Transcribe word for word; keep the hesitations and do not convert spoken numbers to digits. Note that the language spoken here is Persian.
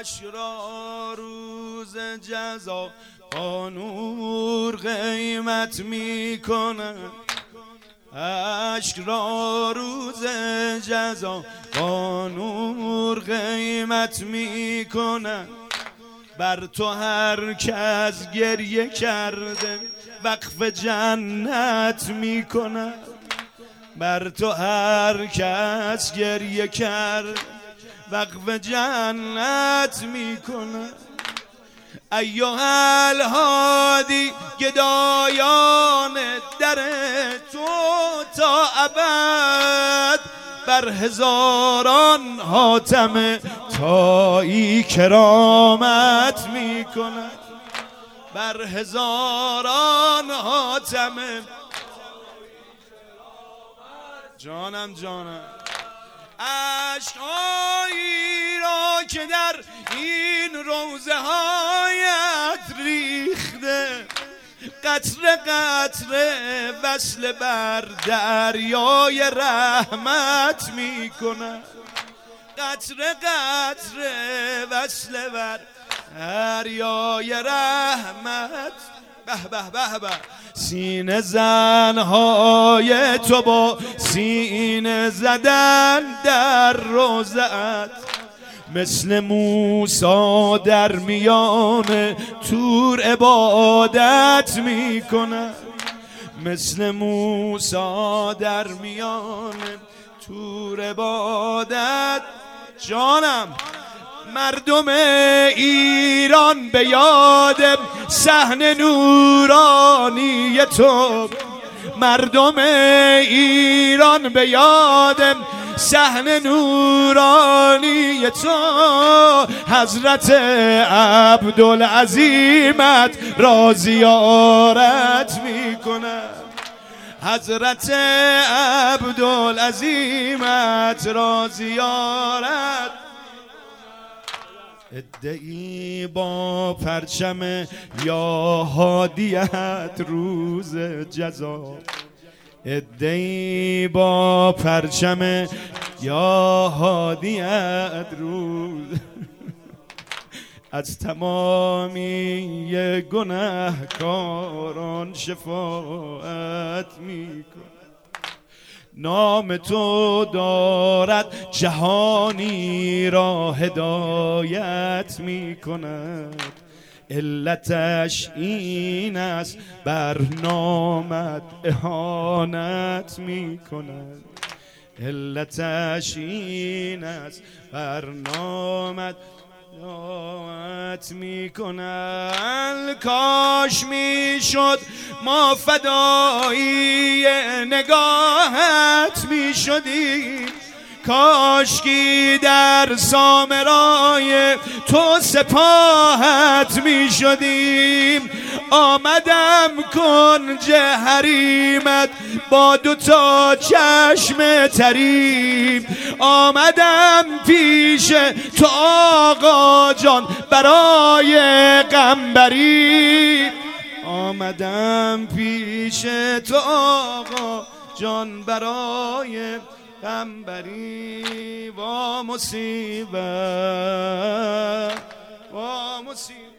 اشک را روز جزا با نور قیمت می کنند، اشک را روز جزا با نور قیمت می کنند. بر تو هر کس گریه کرده وقف جنت می کند، بر تو هر کس گریه کرد وقف جنت می کند. ایها الهادی گدایان در تو تا ابد، بر هزاران حاتم تایی کرامت می کند، بر هزاران حاتم. جانم جانم عشقایی را که در این روزه هایت ریخته، قطره قطره وصل بر دریای رحمت می کند، قطره قطره وصل بر دریای رحمت. به به به به سینه زنهای تو با سینه زدن در روزت، مثل موسی در میان تور عبادت می کند، مثل موسی در میان تور عبادت. جانم مردم ایران به یاد صحن نورانی تو، مردم ایران به یاد صحن نورانی تو، حضرت عبدالعظیمت را زیارت می کند، حضرت عبدالعظیمت را زیارت. ادعی با پرچم یا هادیت روز جزا، ادعی با پرچم یا هادیت روز از تمامی گناهکاران شفاعت میکن. نام تو دارد جهانی را هدایت می کند، علتش این است بر نامت اهانت می کند، علتش این است بر نامت اهانت می کند. کاش می شد ما فدایی نگاهت می شدیم، کاشکی در سامرای تو سپاهت می شدیم. آمدم کنج حریمت با دوتا چشم تریم، آمدم پیش تو آقا جان برای غمبری، آمدم پیش تو آقا جان برای غمبری. وا مصیبت وا مصیبت